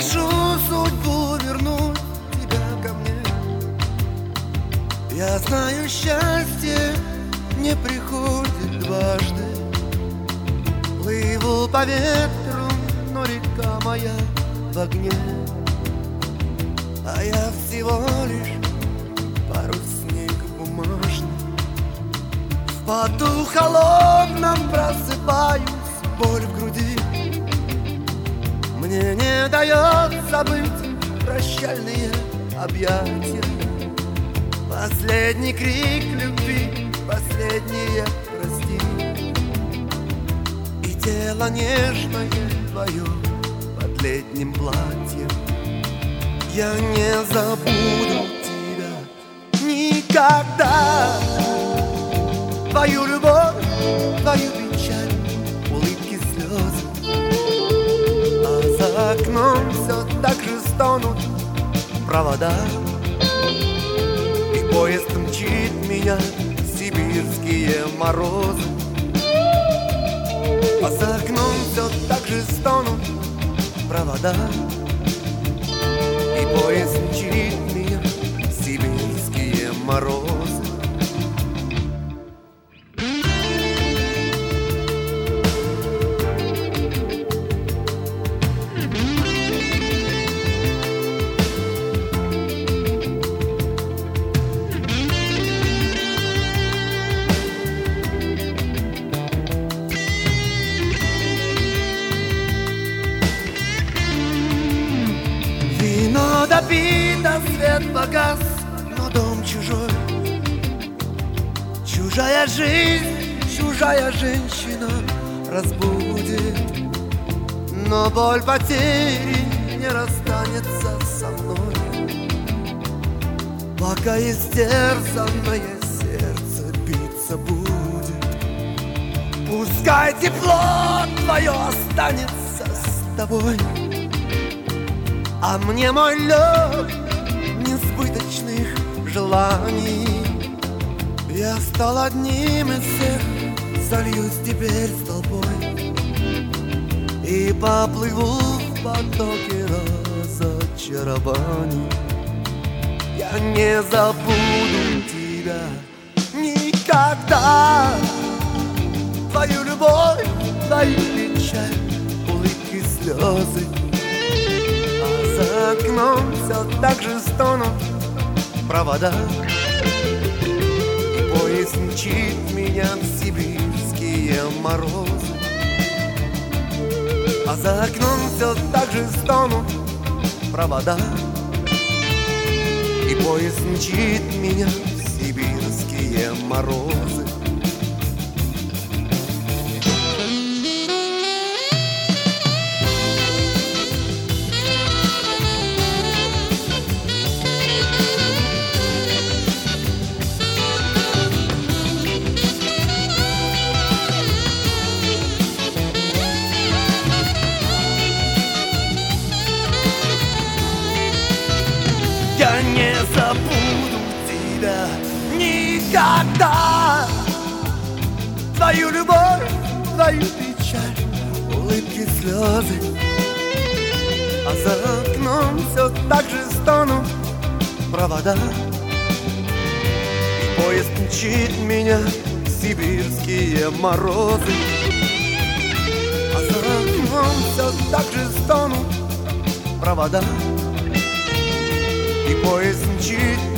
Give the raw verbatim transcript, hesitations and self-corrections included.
прошу судьбу вернуть тебя ко мне. Я знаю, счастье не приходит дважды. Плыву по ветру, но река моя в огне, а я всего лишь парусник бумажный. В поту холодном просыпаюсь, боль в груди. Мне не дает забыть прощальные объятия. Последний крик любви, последнее прости. И тело нежное твое под летним платьем. Я не забуду тебя никогда. Твою любовь, твою печаль, улыбки, слезы. А за окном все так же стонут провода. И поезд мчит меня в сибирские морозы. А за окном все так же стонут провода. И поезд мчит меня в сибирские морозы. Вино допито, свет погас, но дом чужой. Чужая жизнь, чужая женщина разбудит. Но боль потери не расстанется со мной, пока истерзанное сердце биться будет. Пускай тепло твое останется с тобой, а мне мой лед несбыточных желаний. Я стал одним из всех, сольюсь теперь с толпой и поплыву в потоке разочарований. Я не забуду тебя никогда. Твою любовь, твою печаль, улыбки, слезы. За окном все так же стонут провода. И поезд мчит меня в сибирские морозы. А за окном все так же стонут провода. И поезд мчит меня в сибирские морозы. Я не забуду тебя никогда. Твою любовь, твою печаль, улыбки, слезы. А за окном все так же стонут провода. И поезд мчит меня в сибирские морозы. А за окном все так же стонут провода. И поезд мчит